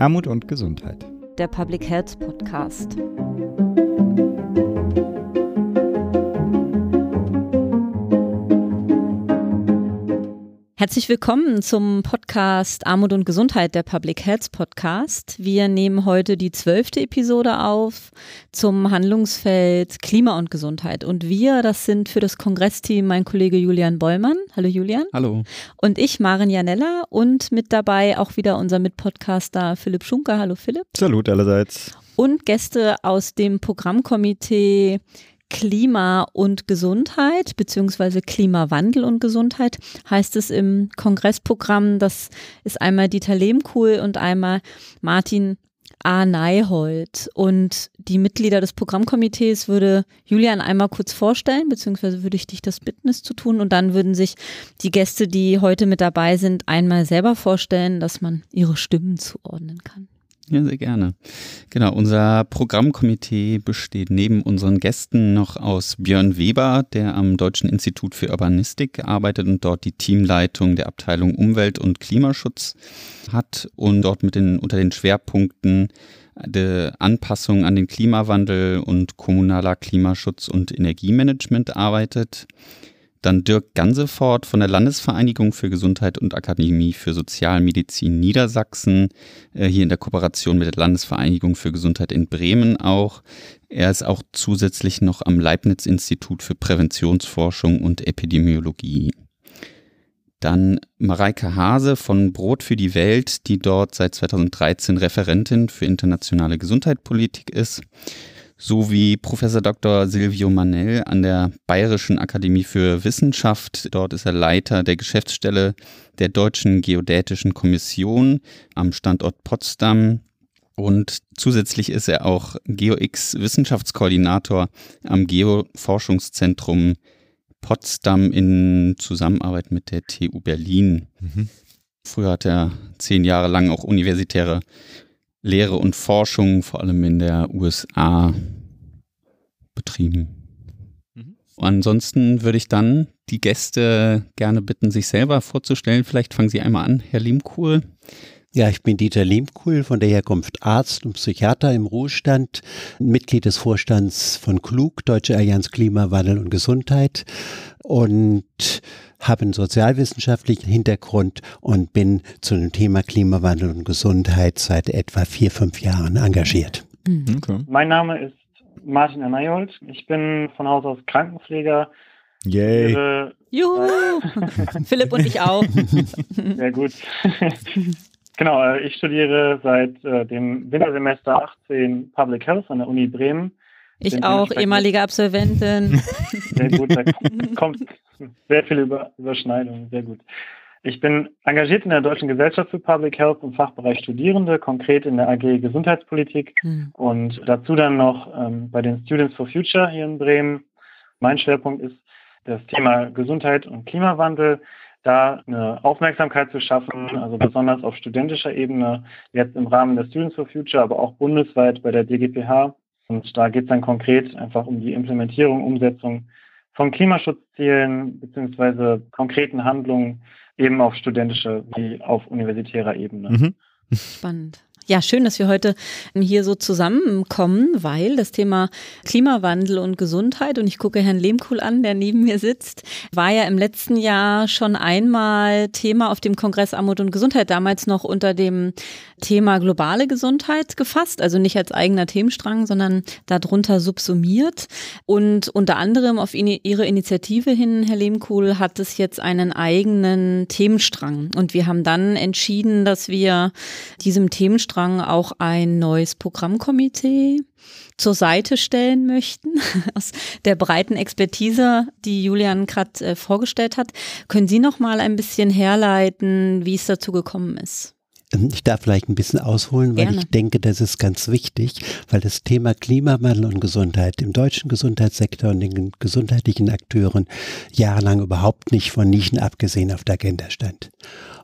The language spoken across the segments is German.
Armut und Gesundheit. Der Public Health Podcast. Herzlich willkommen zum Podcast Armut und Gesundheit, der Public Health Podcast. Wir nehmen heute die 12. Episode auf zum Handlungsfeld Klima und Gesundheit. Und wir, das sind für das Kongressteam mein Kollege Julian Bollmann. Hallo Julian. Hallo. Und ich, Maren Janella, und mit dabei auch wieder unser Mitpodcaster Philipp Schunker. Hallo Philipp. Salut allerseits. Und Gäste aus dem Programmkomitee Klima und Gesundheit beziehungsweise Klimawandel und Gesundheit heißt es im Kongressprogramm. Das ist einmal Dieter Lehmkuhl und einmal Martin A. Neihold. Und die Mitglieder des Programmkomitees würde Julian einmal kurz vorstellen, beziehungsweise würde ich dich das bitten, es zu tun. Und dann würden sich die Gäste, die heute mit dabei sind, einmal selber vorstellen, dass man ihre Stimmen zuordnen kann. Ja, sehr gerne. Genau, unser Programmkomitee besteht neben unseren Gästen noch aus Björn Weber, der am Deutschen Institut für Urbanistik arbeitet und dort die Teamleitung der Abteilung Umwelt- und Klimaschutz hat und dort unter den Schwerpunkten der Anpassung an den Klimawandel und kommunaler Klimaschutz und Energiemanagement arbeitet. Dann Dirk Gansefort von der Landesvereinigung für Gesundheit und Akademie für Sozialmedizin Niedersachsen, hier in der Kooperation mit der Landesvereinigung für Gesundheit in Bremen auch. Er ist auch zusätzlich noch am Leibniz-Institut für Präventionsforschung und Epidemiologie. Dann Mareike Hase von Brot für die Welt, die dort seit 2013 Referentin für internationale Gesundheitspolitik ist. Sowie Professor Dr. Silvio Manell an der Bayerischen Akademie für Wissenschaft. Dort ist er Leiter der Geschäftsstelle der Deutschen Geodätischen Kommission am Standort Potsdam. Und zusätzlich ist er auch GeoX-Wissenschaftskoordinator am Geoforschungszentrum Potsdam in Zusammenarbeit mit der TU Berlin. Früher hat er 10 Jahre lang auch universitäre Lehre und Forschung, vor allem in der USA, betrieben. Ansonsten würde ich dann die Gäste gerne bitten, sich selber vorzustellen. Vielleicht fangen Sie einmal an, Herr Lehmkuhl. Ja, ich bin Dieter Lehmkuhl, von der Herkunft Arzt und Psychiater im Ruhestand, Mitglied des Vorstands von KLUG, Deutsche Allianz Klimawandel und Gesundheit, und habe einen sozialwissenschaftlichen Hintergrund und bin zu dem Thema Klimawandel und Gesundheit seit etwa 4-5 Jahren engagiert. Okay. Mein Name ist Martin A. Neihold. Ich bin von Haus aus Krankenpfleger. Yay. Juhu! Philipp und ich auch. Sehr gut. Genau, ich studiere seit dem Wintersemester 18 Public Health an der Uni Bremen. Ich auch, ehemalige Absolventin. Sehr gut, da kommt sehr viel Überschneidung, sehr gut. Ich bin engagiert in der Deutschen Gesellschaft für Public Health im Fachbereich Studierende, konkret in der AG Gesundheitspolitik und dazu dann noch bei den Students for Future hier in Bremen. Mein Schwerpunkt ist das Thema Gesundheit und Klimawandel, da eine Aufmerksamkeit zu schaffen, also besonders auf studentischer Ebene, jetzt im Rahmen der Students for Future, aber auch bundesweit bei der DGPH. Und da geht es dann konkret einfach um die Implementierung, Umsetzung von Klimaschutzzielen beziehungsweise konkreten Handlungen eben auf studentischer wie auf universitärer Ebene. Spannend. Ja, schön, dass wir heute hier so zusammenkommen, weil das Thema Klimawandel und Gesundheit, und ich gucke Herrn Lehmkuhl an, der neben mir sitzt, war ja im letzten Jahr schon einmal Thema auf dem Kongress Armut und Gesundheit, damals noch unter dem Thema globale Gesundheit gefasst, also nicht als eigener Themenstrang, sondern darunter subsumiert. Und unter anderem auf Ihre Initiative hin, Herr Lehmkuhl, hat es jetzt einen eigenen Themenstrang. Und wir haben dann entschieden, dass wir diesem Themenstrang auch ein neues Programmkomitee zur Seite stellen möchten, aus der breiten Expertise, die Julian gerade vorgestellt hat. Können Sie noch mal ein bisschen herleiten, wie es dazu gekommen ist? Ich darf vielleicht ein bisschen ausholen, weil Gerne. Ich denke, das ist ganz wichtig, weil das Thema Klimawandel und Gesundheit im deutschen Gesundheitssektor und den gesundheitlichen Akteuren jahrelang überhaupt nicht von Nischen abgesehen auf der Agenda stand.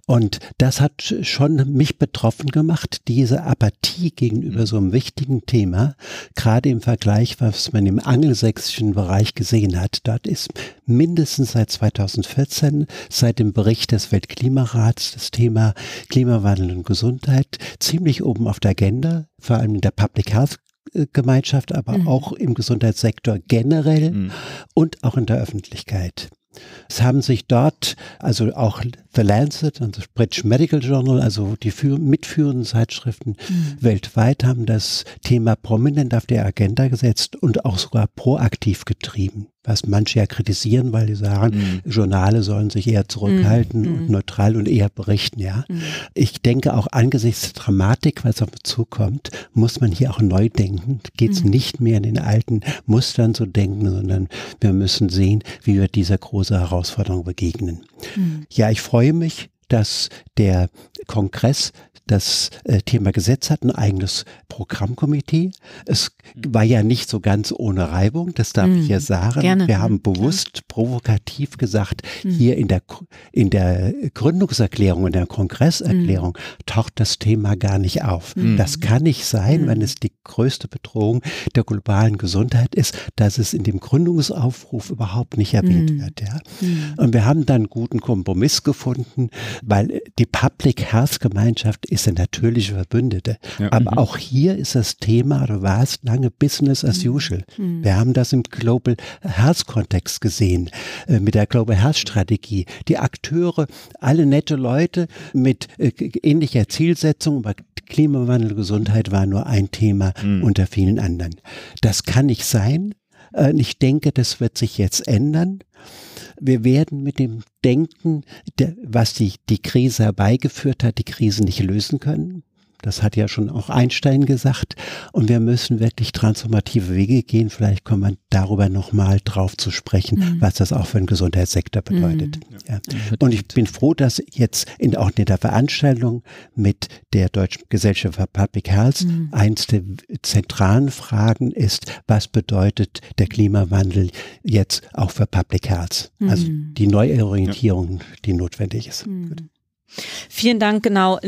Und das hat schon mich betroffen gemacht, diese Apathie gegenüber so einem wichtigen Thema, gerade im Vergleich, was man im angelsächsischen Bereich gesehen hat. Dort ist mindestens seit 2014, seit dem Bericht des Weltklimarats, das Thema Klimawandel und Gesundheit ziemlich oben auf der Agenda, vor allem in der Public Health Gemeinschaft, aber auch im Gesundheitssektor generell und auch in der Öffentlichkeit. Es haben sich dort, also auch The Lancet und das British Medical Journal, also die mitführenden Zeitschriften weltweit, haben das Thema prominent auf die Agenda gesetzt und auch sogar proaktiv getrieben, was manche ja kritisieren, weil die sagen, Journale sollen sich eher zurückhalten und neutral und eher berichten. Ja, ich denke auch angesichts der Dramatik, was auf uns zukommt, muss man hier auch neu denken. Geht es nicht mehr in den alten Mustern zu denken, sondern wir müssen sehen, wie wir dieser großen Herausforderung begegnen. Ja, ich freue mich, dass der Kongress das Thema Gesetz hat, ein eigenes Programmkomitee. Es war ja nicht so ganz ohne Reibung, das darf ich ja sagen. Gerne. Wir haben bewusst provokativ gesagt, hier in der Gründungserklärung, in der Kongresserklärung taucht das Thema gar nicht auf. Das kann nicht sein, wenn es die größte Bedrohung der globalen Gesundheit ist, dass es in dem Gründungsaufruf überhaupt nicht erwähnt wird. Ja. Und wir haben dann einen guten Kompromiss gefunden, weil die Public Health Gemeinschaft ist eine natürliche Verbündete. Ja. Aber auch hier ist das Thema, oder war es lange Business as usual. Wir haben das im Global Health Kontext gesehen, mit der Global Health Strategie. Die Akteure, alle nette Leute mit ähnlicher Zielsetzung, aber Klimawandel und Gesundheit war nur ein Thema unter vielen anderen. Das kann nicht sein. Ich denke, das wird sich jetzt ändern. Wir werden mit dem Denken, was die Krise herbeigeführt hat, die Krise nicht lösen können. Das hat ja schon auch Einstein gesagt. Und wir müssen wirklich transformative Wege gehen. Vielleicht kommt man darüber nochmal drauf zu sprechen, was das auch für den Gesundheitssektor bedeutet. Ja. Und ich bin froh, dass jetzt auch in der Veranstaltung mit der Deutschen Gesellschaft für Public Health eins der zentralen Fragen ist, was bedeutet der Klimawandel jetzt auch für Public Health? Also die Neuorientierung, die notwendig ist. Gut. Vielen Dank, genau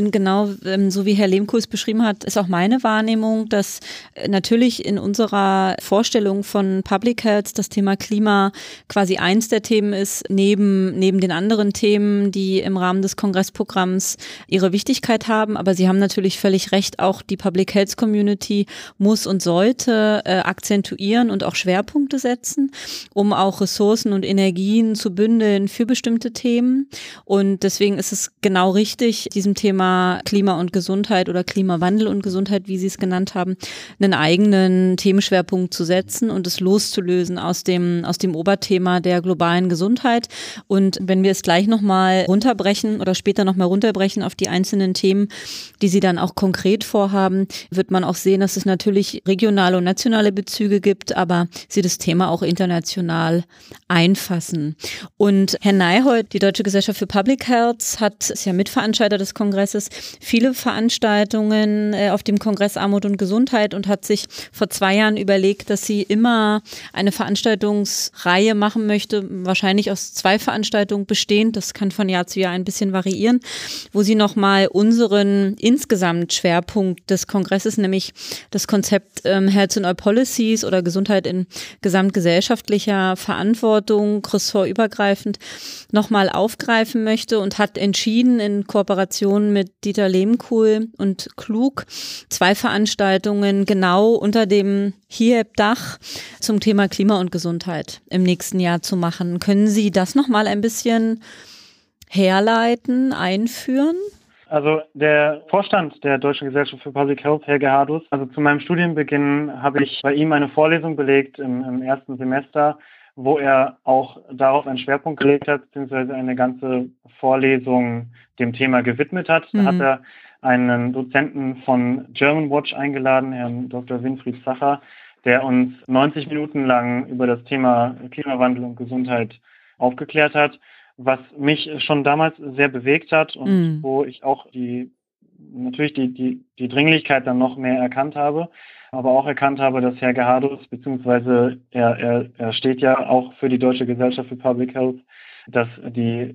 so wie Herr Lehmkuhl es beschrieben hat, ist auch meine Wahrnehmung, dass natürlich in unserer Vorstellung von Public Health das Thema Klima quasi eins der Themen ist, neben den anderen Themen, die im Rahmen des Kongressprogramms ihre Wichtigkeit haben. Aber Sie haben natürlich völlig recht, auch die Public Health Community muss und sollte akzentuieren und auch Schwerpunkte setzen, um auch Ressourcen und Energien zu bündeln für bestimmte Themen. Und deswegen ist es genau richtig, diesem Thema Klima und Gesundheit oder Klimawandel und Gesundheit, wie Sie es genannt haben, einen eigenen Themenschwerpunkt zu setzen und es loszulösen aus dem Oberthema der globalen Gesundheit. Und wenn wir es gleich nochmal runterbrechen oder später nochmal runterbrechen auf die einzelnen Themen, die Sie dann auch konkret vorhaben, wird man auch sehen, dass es natürlich regionale und nationale Bezüge gibt, aber Sie das Thema auch international einfassen. Und Herr Neihold, die Deutsche Gesellschaft für Public Health, ist ja Mitveranstalter des Kongresses, viele Veranstaltungen auf dem Kongress Armut und Gesundheit und hat sich vor 2 Jahren überlegt, dass sie immer eine Veranstaltungsreihe machen möchte, wahrscheinlich aus 2 Veranstaltungen bestehend, das kann von Jahr zu Jahr ein bisschen variieren, wo sie nochmal unseren insgesamt Schwerpunkt des Kongresses, nämlich das Konzept Health and All Policies oder Gesundheit in gesamtgesellschaftlicher Verantwortung, ressortübergreifend, nochmal aufgreifen möchte und hat entschieden, in Kooperation mit Dieter Lehmkuhl und Klug 2 Veranstaltungen genau unter dem HIEP-Dach zum Thema Klima und Gesundheit im nächsten Jahr zu machen. Können Sie das nochmal ein bisschen herleiten, einführen? Also der Vorstand der Deutschen Gesellschaft für Public Health, Herr Gerhardus, also zu meinem Studienbeginn habe ich bei ihm eine Vorlesung belegt im ersten Semester, wo er auch darauf einen Schwerpunkt gelegt hat, beziehungsweise eine ganze Vorlesung dem Thema gewidmet hat. Da hat er einen Dozenten von German Watch eingeladen, Herrn Dr. Winfried Zacher, der uns 90 Minuten lang über das Thema Klimawandel und Gesundheit aufgeklärt hat, was mich schon damals sehr bewegt hat und wo ich auch die Dringlichkeit dann noch mehr erkannt habe, aber auch erkannt habe, dass Herr Gerhardus, beziehungsweise er steht ja auch für die Deutsche Gesellschaft für Public Health, dass die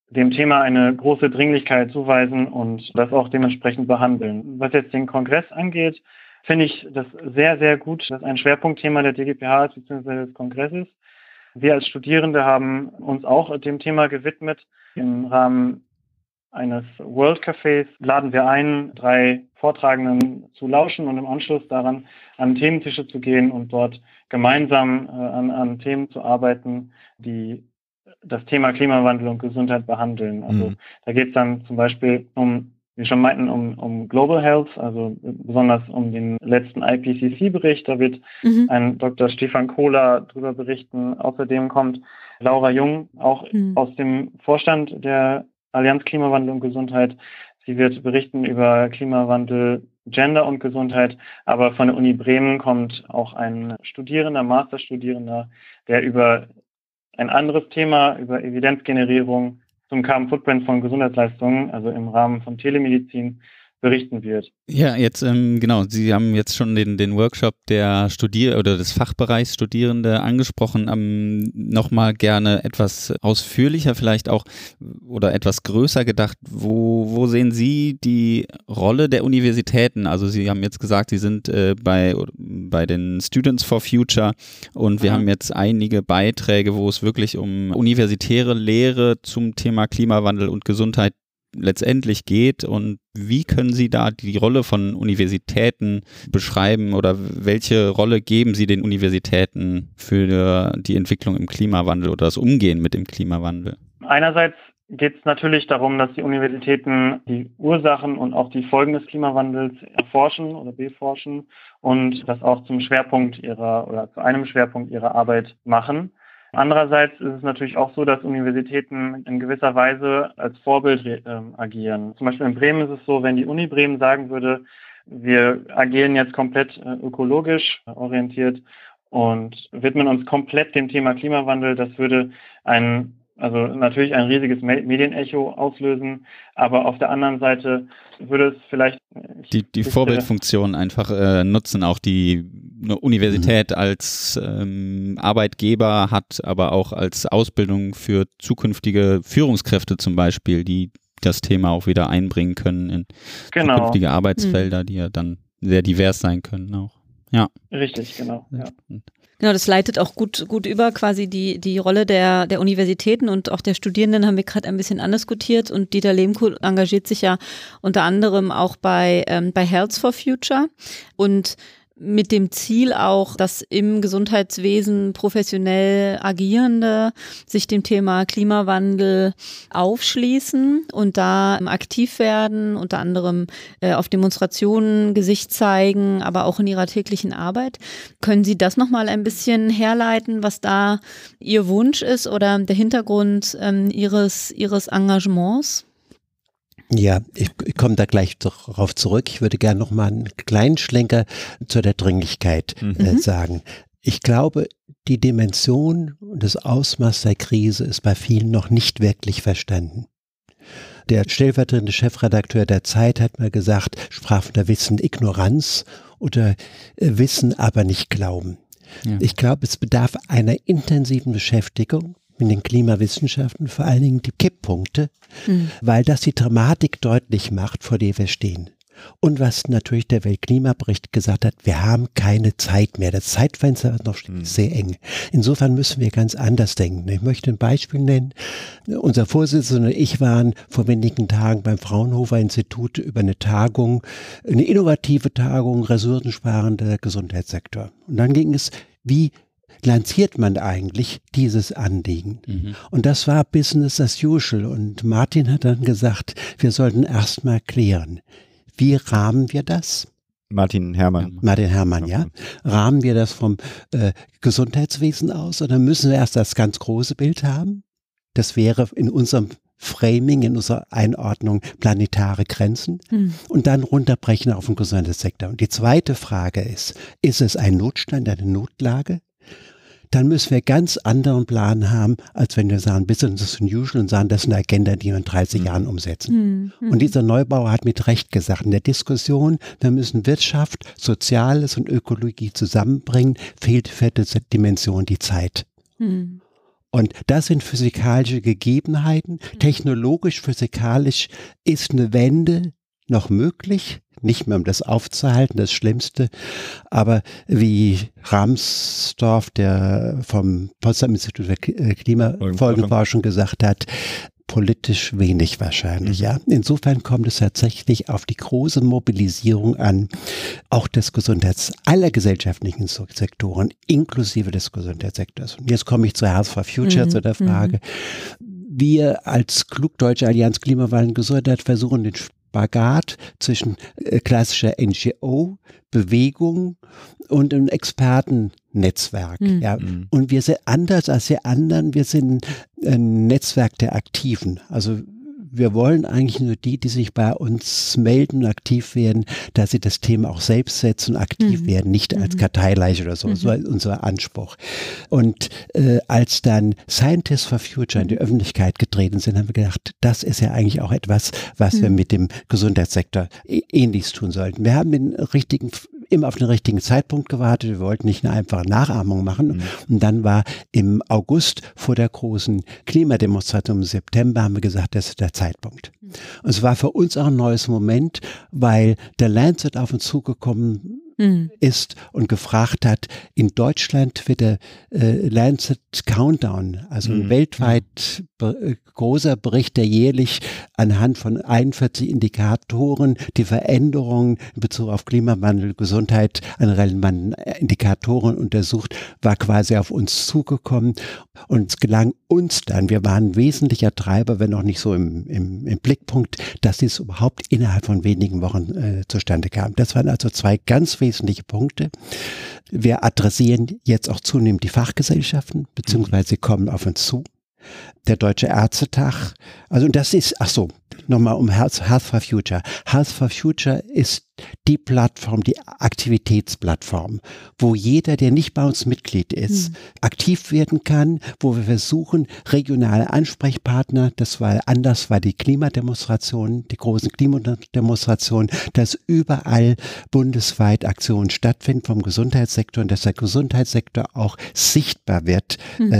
dem Thema eine große Dringlichkeit zuweisen und das auch dementsprechend behandeln. Was jetzt den Kongress angeht, finde ich das sehr, sehr gut, dass ein Schwerpunktthema der DGPH ist, bzw. des Kongresses. Wir als Studierende haben uns auch dem Thema gewidmet. Im Rahmen eines World Cafés laden wir ein, 3 Vortragenden zu lauschen und im Anschluss daran an Thementische zu gehen und dort gemeinsam an Themen zu arbeiten, die das Thema Klimawandel und Gesundheit behandeln. Also da geht es dann zum Beispiel wie schon meinten, um Global Health, also besonders um den letzten IPCC-Bericht. Da wird ein Dr. Stefan Kohler darüber berichten. Außerdem kommt Laura Jung, auch aus dem Vorstand der Allianz Klimawandel und Gesundheit. Sie wird berichten über Klimawandel, Gender und Gesundheit. Aber von der Uni Bremen kommt auch ein Masterstudierender, der über ein anderes Thema, über Evidenzgenerierung zum Carbon Footprint von Gesundheitsleistungen, also im Rahmen von Telemedizin, berichten wird. Ja, jetzt genau, Sie haben jetzt schon den Workshop der oder des Fachbereichs Studierende angesprochen, nochmal gerne etwas ausführlicher vielleicht auch oder etwas größer gedacht. Wo sehen Sie die Rolle der Universitäten? Also Sie haben jetzt gesagt, Sie sind bei den Students for Future und wir haben jetzt einige Beiträge, wo es wirklich um universitäre Lehre zum Thema Klimawandel und Gesundheit letztendlich geht, und wie können Sie da die Rolle von Universitäten beschreiben oder welche Rolle geben Sie den Universitäten für die Entwicklung im Klimawandel oder das Umgehen mit dem Klimawandel? Einerseits geht es natürlich darum, dass die Universitäten die Ursachen und auch die Folgen des Klimawandels erforschen oder beforschen und das auch zu einem Schwerpunkt ihrer Arbeit machen. Andererseits ist es natürlich auch so, dass Universitäten in gewisser Weise als Vorbild agieren. Zum Beispiel in Bremen ist es so, wenn die Uni Bremen sagen würde, wir agieren jetzt komplett ökologisch orientiert und widmen uns komplett dem Thema Klimawandel, das würde natürlich ein riesiges Medienecho auslösen, aber auf der anderen Seite würde es vielleicht die Vorbildfunktion einfach nutzen, auch die eine Universität als Arbeitgeber hat, aber auch als Ausbildung für zukünftige Führungskräfte zum Beispiel, die das Thema auch wieder einbringen können in zukünftige Arbeitsfelder, die ja dann sehr divers sein können auch. Ja. Richtig, genau. Ja. Genau, das leitet auch gut über quasi die Rolle der Universitäten und auch der Studierenden haben wir gerade ein bisschen andiskutiert, und Dieter Lehmkuhl engagiert sich ja unter anderem auch bei Health for Future und mit dem Ziel auch, dass im Gesundheitswesen professionell Agierende sich dem Thema Klimawandel aufschließen und da aktiv werden, unter anderem auf Demonstrationen Gesicht zeigen, aber auch in ihrer täglichen Arbeit. Können Sie das nochmal ein bisschen herleiten, was da Ihr Wunsch ist oder der Hintergrund Ihres Engagements? Ja, ich komme da gleich darauf zurück. Ich würde gerne noch mal einen kleinen Schlenker zu der Dringlichkeit sagen. Ich glaube, die Dimension und das Ausmaß der Krise ist bei vielen noch nicht wirklich verstanden. Der stellvertretende Chefredakteur der Zeit hat mal gesagt, sprach von der Wissen-Ignoranz oder Wissen, aber nicht Glauben. Ja. Ich glaube, es bedarf einer intensiven Beschäftigung mit den Klimawissenschaften, vor allen Dingen die Kipppunkte, weil das die Dramatik deutlich macht, vor der wir stehen. Und was natürlich der Weltklimabericht gesagt hat, wir haben keine Zeit mehr. Das Zeitfenster ist noch sehr eng. Insofern müssen wir ganz anders denken. Ich möchte ein Beispiel nennen. Unser Vorsitzender und ich waren vor wenigen Tagen beim Fraunhofer Institut über eine Tagung, eine innovative Tagung, ressourcensparender Gesundheitssektor. Und dann ging es, wie lanciert man eigentlich dieses Anliegen? Und das war Business as usual. Und Martin hat dann gesagt, wir sollten erstmal klären, wie rahmen wir das? Martin Herrmann, ja. Rahmen wir das vom Gesundheitswesen aus oder müssen wir erst das ganz große Bild haben? Das wäre in unserem Framing, in unserer Einordnung planetare Grenzen und dann runterbrechen auf den Gesundheitssektor. Und die zweite Frage ist es ein Notstand, eine Notlage? Dann müssen wir ganz anderen Plan haben, als wenn wir sagen, Business as usual und sagen, das ist eine Agenda, die wir in 30 Jahren umsetzen. Und dieser Neubauer hat mit Recht gesagt, in der Diskussion, wir müssen Wirtschaft, Soziales und Ökologie zusammenbringen, fehlt vierte Dimension die Zeit. Und das sind physikalische Gegebenheiten. Technologisch, physikalisch ist eine Wende noch möglich. Nicht mehr, um das aufzuhalten, das Schlimmste. Aber wie Rahmsdorf, der vom Potsdam Institut für Klimafolgenforschung gesagt hat, politisch wenig wahrscheinlich, ja. Insofern kommt es tatsächlich auf die große Mobilisierung an, auch des aller gesellschaftlichen Sektoren, inklusive des Gesundheitssektors. Und jetzt komme ich zu Health for Future, zu der Frage. Wir als Klug Deutsche Allianz Klimawandel und Gesundheit versuchen den Spagat zwischen klassischer NGO-Bewegung und einem Expertennetzwerk. Ja. Und wir sind anders als die anderen, wir sind ein Netzwerk der Aktiven. Also wir wollen eigentlich nur die sich bei uns melden und aktiv werden, dass sie das Thema auch selbst setzen und aktiv werden, nicht als Karteileiche oder so. So ist unser Anspruch. Und als dann Scientists for Future in die Öffentlichkeit getreten sind, haben wir gedacht, das ist ja eigentlich auch etwas, was wir mit dem Gesundheitssektor ähnliches tun sollten. Wir haben immer auf den richtigen Zeitpunkt gewartet. Wir wollten nicht eine einfache Nachahmung machen. Und dann war im August vor der großen Klimademonstration im September, haben wir gesagt, das ist der Zeitpunkt. Und es war für uns auch ein neues Moment, weil der Lancet auf uns zugekommen ist und gefragt hat, in Deutschland wird der Lancet Countdown, also ein weltweit großer Bericht, der jährlich anhand von 41 Indikatoren die Veränderungen in Bezug auf Klimawandel, Gesundheit an relevanten Indikatoren untersucht, war quasi auf uns zugekommen und es gelang uns dann, wir waren wesentlicher Treiber, wenn auch nicht so im Blickpunkt, dass dies überhaupt innerhalb von wenigen Wochen zustande kam. Das waren also zwei ganz wesentliche Punkte. Wir adressieren jetzt auch zunehmend die Fachgesellschaften, beziehungsweise sie kommen auf uns zu. Der Deutsche Ärztetag, also das ist, nochmal um Health for Future. Health for Future ist die Plattform, die Aktivitätsplattform, wo jeder, der nicht bei uns Mitglied ist, aktiv werden kann, wo wir versuchen, regionale Ansprechpartner, das war die Klimademonstration, die großen Klimademonstrationen, dass überall bundesweit Aktionen stattfinden vom Gesundheitssektor und dass der Gesundheitssektor auch sichtbar wird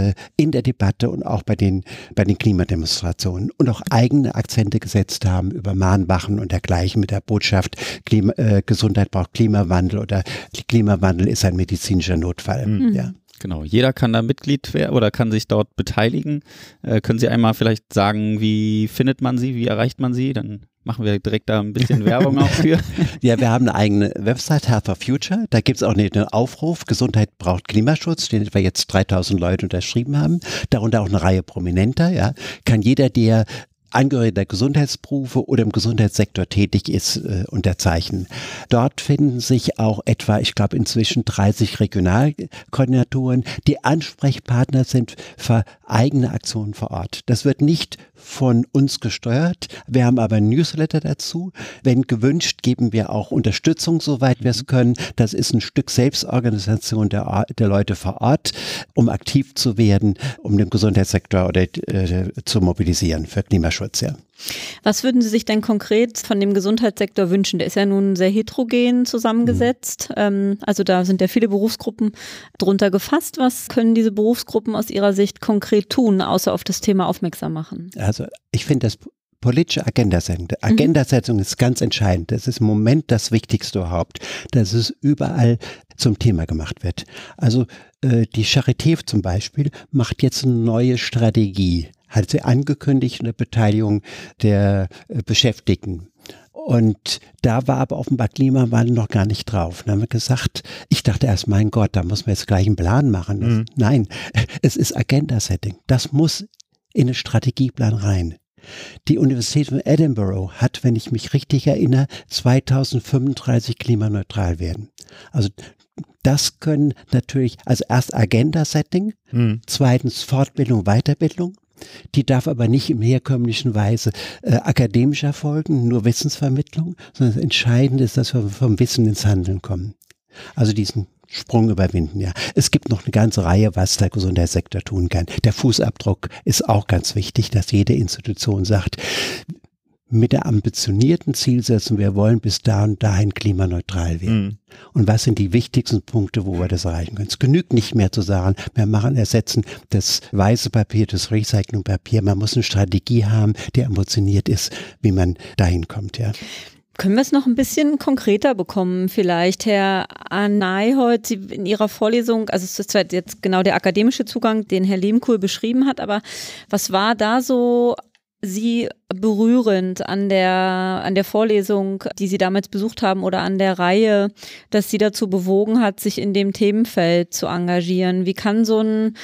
in der Debatte und auch bei den Klimademonstrationen und auch eigene Akzente gesetzt haben über Mahnwachen und dergleichen mit der Botschaft, Gesundheit braucht Klimawandel oder Klimawandel ist ein medizinischer Notfall. Ja. Genau, jeder kann da Mitglied werden oder kann sich dort beteiligen. Können Sie einmal vielleicht sagen, wie findet man Sie, wie erreicht man Sie? Dann machen wir direkt da ein bisschen Werbung auch für. Ja, wir haben eine eigene Website, Health for Future. Da gibt es auch einen Aufruf, Gesundheit braucht Klimaschutz, den wir jetzt 3000 Leute unterschrieben haben. Darunter auch eine Reihe Prominenter. Ja. Kann jeder, der Angehörige der Gesundheitsberufe oder im Gesundheitssektor tätig ist, unterzeichnen. Dort finden sich auch etwa, ich glaube inzwischen 30 Regionalkoordinatoren, die Ansprechpartner sind für eigene Aktionen vor Ort. Das wird nicht von uns gesteuert. Wir haben aber ein Newsletter dazu. Wenn gewünscht, geben wir auch Unterstützung, soweit wir es können. Das ist ein Stück Selbstorganisation der Leute vor Ort, um aktiv zu werden, um den Gesundheitssektor oder zu mobilisieren für Klimaschutz. Ja. Was würden Sie sich denn konkret von dem Gesundheitssektor wünschen? Der ist ja nun sehr heterogen zusammengesetzt. Also da sind ja viele Berufsgruppen drunter gefasst. Was können diese Berufsgruppen aus Ihrer Sicht konkret tun, außer auf das Thema aufmerksam machen? Also ich finde das politische Agendasetzung. Agendasetzung ist ganz entscheidend. Das ist im Moment das Wichtigste überhaupt, dass es überall zum Thema gemacht wird. Also die Charité zum Beispiel macht jetzt eine neue Strategie, hat sie angekündigt unter Beteiligung der Beschäftigten. Und da war aber offenbar Klimawandel noch gar nicht drauf. Dann haben wir gesagt, ich dachte erst, mein Gott, da muss man jetzt gleich einen Plan machen. Nein, es ist Agenda-Setting. Das muss in den Strategieplan rein. Die Universität von Edinburgh hat, wenn ich mich richtig erinnere, 2035 klimaneutral werden. Also das können natürlich, also erst Agenda-Setting, zweitens Fortbildung, Weiterbildung. Die darf aber nicht in herkömmlichen Weise akademisch erfolgen, nur Wissensvermittlung, sondern das Entscheidende ist, dass wir vom Wissen ins Handeln kommen. Also diesen Sprung überwinden, ja. Es gibt noch eine ganze Reihe, was der Gesundheitssektor tun kann. Der Fußabdruck ist auch ganz wichtig, dass jede Institution sagt, mit der ambitionierten Zielsetzung, wir wollen bis da und dahin klimaneutral werden. Und was sind die wichtigsten Punkte, wo wir das erreichen können? Es genügt nicht mehr zu sagen, ersetzen das weiße Papier, das Recyclingpapier. Man muss eine Strategie haben, die ambitioniert ist, wie man dahin kommt, ja. Können wir es noch ein bisschen konkreter bekommen vielleicht, Herr Arneiholt, Sie in Ihrer Vorlesung, also es ist zwar jetzt genau der akademische Zugang, den Herr Lehmkuhl beschrieben hat, aber was war da so Sie berührend an der Vorlesung, die Sie damals besucht haben oder an der Reihe, dass Sie dazu bewogen hat, sich in dem Themenfeld zu engagieren? Wie kann so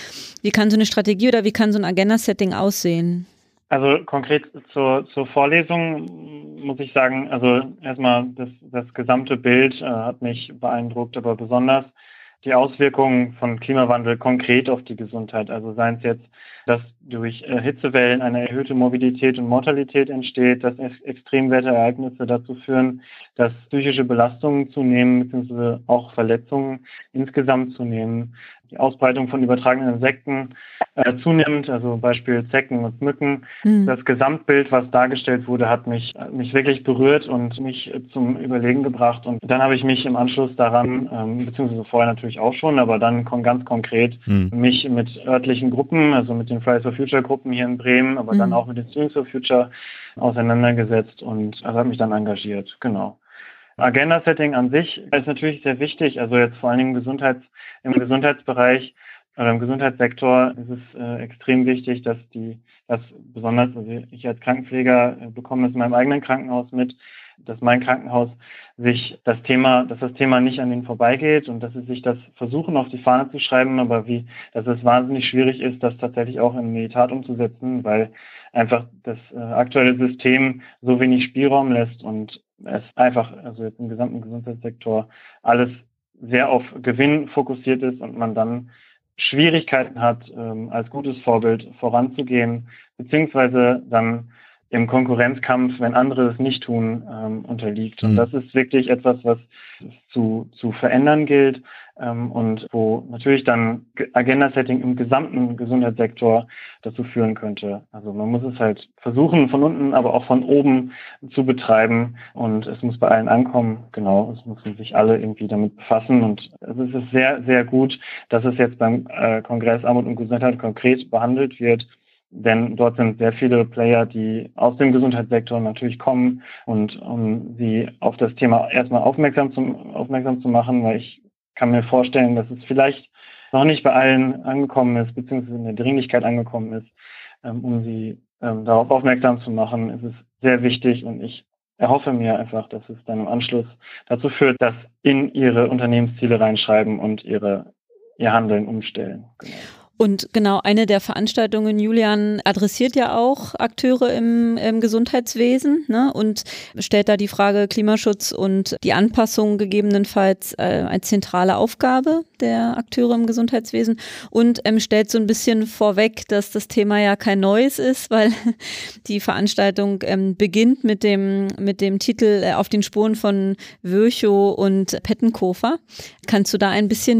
eine Strategie oder wie kann so ein Agenda-Setting aussehen? Also konkret zur Vorlesung muss ich sagen, also erstmal das gesamte Bild hat mich beeindruckt, aber besonders die Auswirkungen von Klimawandel konkret auf die Gesundheit. Also seien es jetzt, dass durch Hitzewellen eine erhöhte Morbidität und Mortalität entsteht, dass Extremwetterereignisse dazu führen, dass psychische Belastungen zunehmen, beziehungsweise auch Verletzungen insgesamt zunehmen, die Ausbreitung von übertragenen Insekten zunimmt, also Beispiel Zecken und Mücken. Das Gesamtbild, was dargestellt wurde, hat mich wirklich berührt und mich zum Überlegen gebracht. Und dann habe ich mich im Anschluss daran, beziehungsweise vorher natürlich auch schon, aber dann ganz konkret mich mit örtlichen Gruppen, also mit den Fridays for Future Gruppen hier in Bremen, aber dann auch mit den Students for Future auseinandergesetzt und also habe mich dann engagiert, genau. Agenda-Setting an sich ist natürlich sehr wichtig, also jetzt vor allen Dingen im Gesundheitsbereich oder im Gesundheitssektor ist es extrem wichtig, dass besonders, also ich als Krankenpfleger bekomme es in meinem eigenen Krankenhaus mit, dass mein Krankenhaus dass das Thema nicht an ihnen vorbeigeht und dass sie sich das versuchen auf die Fahne zu schreiben, aber dass es wahnsinnig schwierig ist, das tatsächlich auch in die Tat umzusetzen, weil einfach das aktuelle System so wenig Spielraum lässt und es einfach, also jetzt im gesamten Gesundheitssektor, alles sehr auf Gewinn fokussiert ist und man dann Schwierigkeiten hat, als gutes Vorbild voranzugehen, beziehungsweise dann im Konkurrenzkampf, wenn andere es nicht tun, unterliegt. Und das ist wirklich etwas, was zu verändern gilt und wo natürlich dann Agenda-Setting im gesamten Gesundheitssektor dazu führen könnte. Also man muss es halt versuchen, von unten, aber auch von oben zu betreiben und es muss bei allen ankommen. Genau, es müssen sich alle irgendwie damit befassen und es ist sehr, sehr gut, dass es jetzt beim Kongress Armut und Gesundheit konkret behandelt wird. Denn dort sind sehr viele Player, die aus dem Gesundheitssektor natürlich kommen und um sie auf das Thema erstmal aufmerksam zu machen, weil ich kann mir vorstellen, dass es vielleicht noch nicht bei allen angekommen ist, beziehungsweise in der Dringlichkeit angekommen ist, um sie darauf aufmerksam zu machen, ist es sehr wichtig und ich erhoffe mir einfach, dass es dann im Anschluss dazu führt, dass in ihre Unternehmensziele reinschreiben und ihr Handeln umstellen. Genau. Und genau, eine der Veranstaltungen, Julian, adressiert ja auch Akteure im Gesundheitswesen, ne, und stellt da die Frage Klimaschutz und die Anpassung gegebenenfalls als zentrale Aufgabe der Akteure im Gesundheitswesen und stellt so ein bisschen vorweg, dass das Thema ja kein neues ist, weil die Veranstaltung beginnt mit dem Titel Auf den Spuren von Virchow und Pettenkofer. Könnt ihr da ein bisschen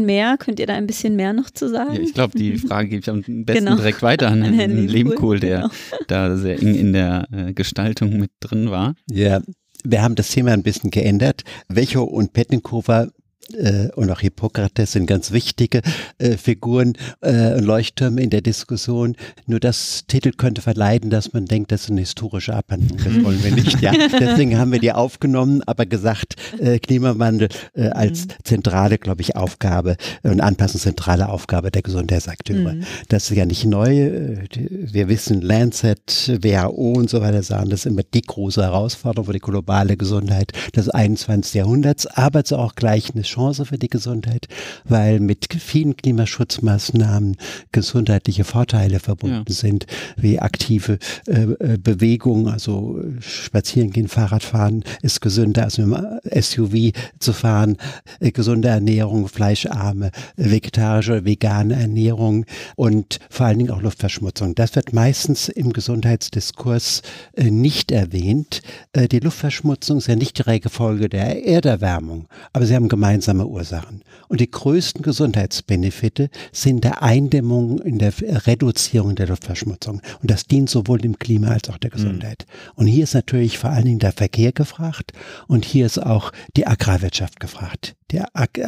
mehr noch zu sagen? Ja, ich glaube, die Frage gebe ich am besten direkt weiter an Herrn Lehmkuhl, der da sehr eng in der Gestaltung mit drin war. Ja, wir haben das Thema ein bisschen geändert. Virchow und Pettenkofer und auch Hippokrates sind ganz wichtige Figuren, Leuchttürme in der Diskussion. Nur das Titel könnte verleiten, dass man denkt, das ist eine historische Abhandlung. Das wollen wir nicht. Ja, deswegen haben wir die aufgenommen, aber gesagt, Klimawandel als zentrale, glaube ich, Aufgabe und anpassend zentrale Aufgabe der Gesundheitsakteure. Das ist ja nicht neu. Wir wissen, Lancet, WHO und so weiter sagen, das ist immer die große Herausforderung für die globale Gesundheit des 21. Jahrhunderts, aber es ist auch gleich eine Chance für die Gesundheit, weil mit vielen Klimaschutzmaßnahmen gesundheitliche Vorteile verbunden sind, wie aktive Bewegung, also spazieren gehen, Fahrradfahren ist gesünder als mit dem SUV zu fahren, gesunde Ernährung, fleischarme, vegetarische oder vegane Ernährung und vor allen Dingen auch Luftverschmutzung. Das wird meistens im Gesundheitsdiskurs nicht erwähnt. Die Luftverschmutzung ist ja nicht direkte Folge der Erderwärmung, aber sie haben gemeinsame gemeinsame Ursachen. Und die größten Gesundheitsbenefite sind der Eindämmung, in der Reduzierung der Luftverschmutzung. Und das dient sowohl dem Klima als auch der Gesundheit. Und hier ist natürlich vor allen Dingen der Verkehr gefragt und hier ist auch die Agrarwirtschaft gefragt. Die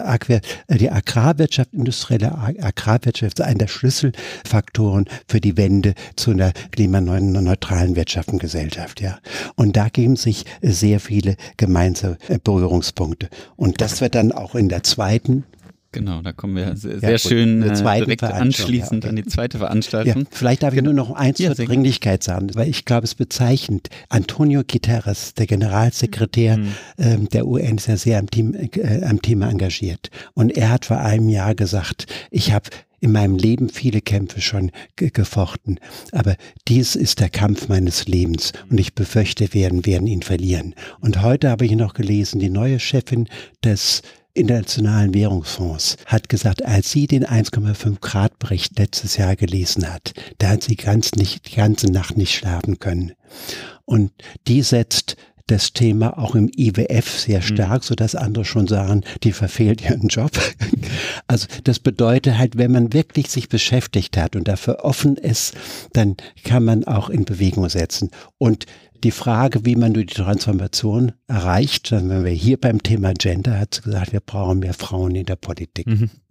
Agrarwirtschaft, industrielle Agrarwirtschaft ist einer der Schlüsselfaktoren für die Wende zu einer klimaneutralen Wirtschaft und Gesellschaft. Ja. Und da geben sich sehr viele gemeinsame Berührungspunkte. Und das wird dann auch in der zweiten. Genau, da kommen wir sehr schön direkt anschließend an die zweite Veranstaltung. Ja, vielleicht darf ich nur noch eins zur Dringlichkeit sagen, weil ich glaube, es ist bezeichnend. Antonio Guterres, der Generalsekretär der UN, ist ja sehr am Thema engagiert. Und er hat vor einem Jahr gesagt, ich habe in meinem Leben viele Kämpfe schon gefochten, aber dies ist der Kampf meines Lebens und ich befürchte, wir werden ihn verlieren. Und heute habe ich noch gelesen, die neue Chefin des Internationalen Währungsfonds hat gesagt, als sie den 1,5 Grad Bericht letztes Jahr gelesen hat, da hat sie die ganze Nacht nicht schlafen können. Und die setzt das Thema auch im IWF sehr stark, sodass andere schon sagen, die verfehlt ihren Job. Also das bedeutet halt, wenn man wirklich sich beschäftigt hat und dafür offen ist, dann kann man auch in Bewegung setzen. Und die Frage, wie man die Transformation erreicht, dann wenn wir hier beim Thema Gender, hat sie gesagt, wir brauchen mehr Frauen in der Politik.